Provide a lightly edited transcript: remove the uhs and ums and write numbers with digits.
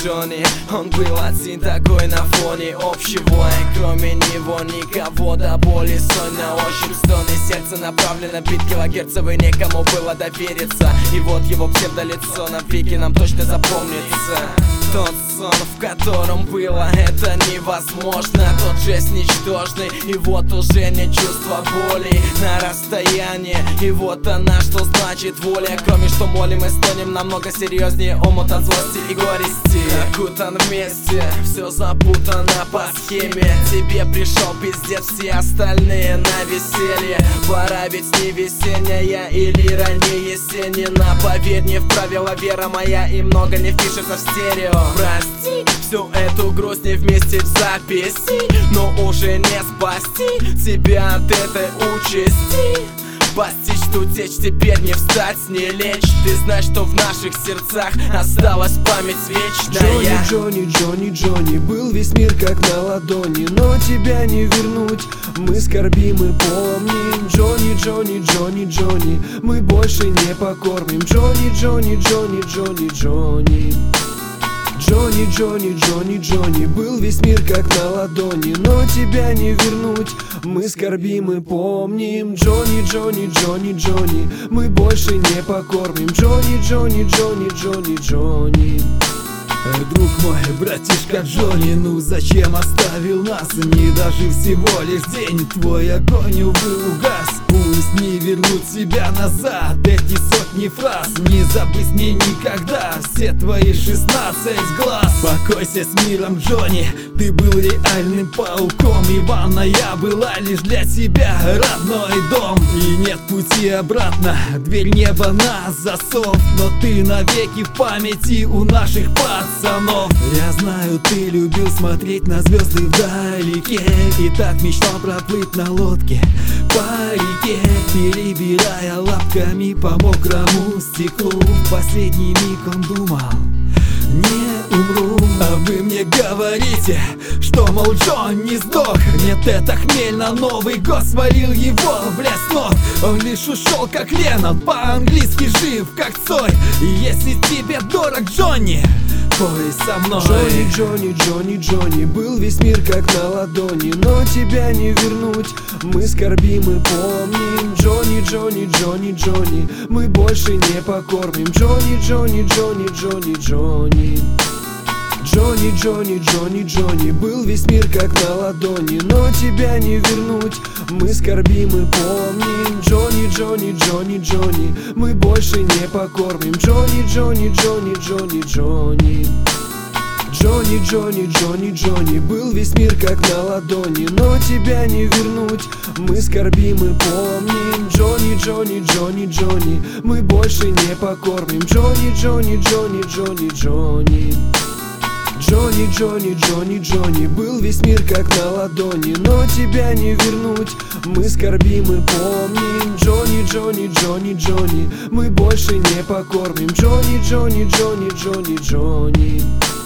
Джонни. Он был один такой на фоне общего, и кроме него никого до боли. Сон на ощупь, стоны, сердце направлено, бит килогерцевый, некому было довериться. И вот его псевдолицо навеки нам точно запомнится. Тот сон, в котором было это невозможно, тот жест ничтожный, и вот уже не чувство боли на расстоянии. И вот она, что значит воля. Кроме что молим и стонем, намного серьезнее омут от злости и горести. Окутан вместе, все запутано по схеме. Тебе пришел пиздец, все остальные на веселье. Пора ведь не весенняя или ранее Есенина. Поверь, не в правила вера моя, и много не впишется в стерео. Прости всю эту грусть не вместе в записи, но уже не спасти тебя от этой участи. Постичь, тут течь, теперь не встать, не лечь. Ты знаешь, что в наших сердцах осталась память вечная. Джонни, Джонни, Джонни, был весь мир как на ладони, но тебя не вернуть, мы скорбим и помним. Джонни, Джонни, Джонни, Джонни, мы больше не покормим. Джонни, Джонни, Джонни, Джонни, Джонни. Джонни, Джонни, Джонни, Джонни, был весь мир как на ладони, но тебя не вернуть, мы скорбим и помним. Джонни, Джонни, Джонни, Джонни, мы больше не покормим. Джонни, Джонни, Джонни, Джонни, Джонни. Друг мой, братишка Джонни, ну зачем оставил нас? Не дожив всего лишь день, твой огонь, увы, угас. Пусть не вернут себя назад эти сотни фраз. Не забыть мне никогда все твои 16 глаз. Покойся с миром, Джонни, ты был реальным пауком, и ванная была лишь для тебя родной дом. И нет пути обратно, дверь неба на засов, но ты навеки в памяти у наших пацанов. Я знаю, ты любил смотреть на звезды вдалеке, и так мечтал проплыть на лодке по реке, перебирая лапками по мокрому стеклу. В последний миг он думал: не умру. А вы мне говорите, что, мол, Джон не сдох. Нет, это хмель на Новый год свалил его в лес ног. Он лишь ушел как Леннон, по-английски жив как Цой. И если тебе дорог Джонни, пой со мной. Джонни, Джонни, Джонни, Джонни, был весь мир как на ладони, но тебя не вернуть, мы скорбим и помним. Джонни, Джонни, Джонни, Джонни, мы больше не покормим. Джонни, Джонни, Джонни, Джонни, Джонни. Джонни, Джонни, Джонни, Джонни, был весь мир как на ладони, но тебя не вернуть, мы скорбим и помним. Джонни, Джонни, Джонни, Джонни, мы больше не покормим. Джонни, Джонни, Джонни, Джонни, Джонни. Джонни, Джонни, Джонни, Джонни, был весь мир как на ладони, но тебя не вернуть, мы скорбим и помним. Джонни, Джонни, Джонни, Джонни, мы больше не покормим. Джонни, Джонни, Джонни, Джонни, Джонни. Джонни, Джонни, Джонни, Джонни, был весь мир как на ладони, но тебя не вернуть, мы скорбим и помним. Джонни, Джонни, Джонни, Джонни, мы больше не покормим. Джонни, Джонни, Джонни, Джонни, Джонни.